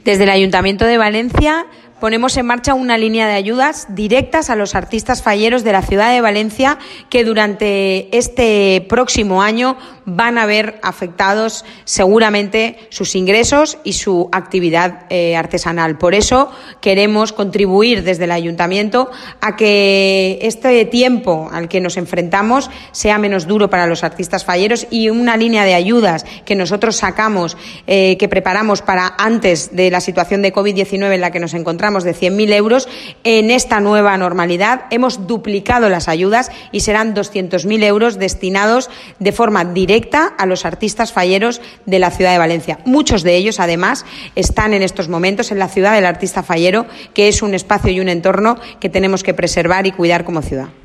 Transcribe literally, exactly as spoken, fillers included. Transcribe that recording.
Desde el Ayuntamiento de Valencia ponemos en marcha una línea de ayudas directas a los artistas falleros de la ciudad de Valencia que durante este próximo año van a ver afectados seguramente sus ingresos y su actividad eh, artesanal. Por eso queremos contribuir desde el Ayuntamiento a que este tiempo al que nos enfrentamos sea menos duro para los artistas falleros, y una línea de ayudas que nosotros sacamos, eh, que preparamos para antes de la situación de COVID diecinueve en la que nos encontramos, de cien mil euros, en esta nueva normalidad hemos duplicado las ayudas y serán doscientos mil euros destinados de forma directa a los artistas falleros de la ciudad de Valencia. Muchos de ellos, además, están en estos momentos en la ciudad del artista fallero, que es un espacio y un entorno que tenemos que preservar y cuidar como ciudad.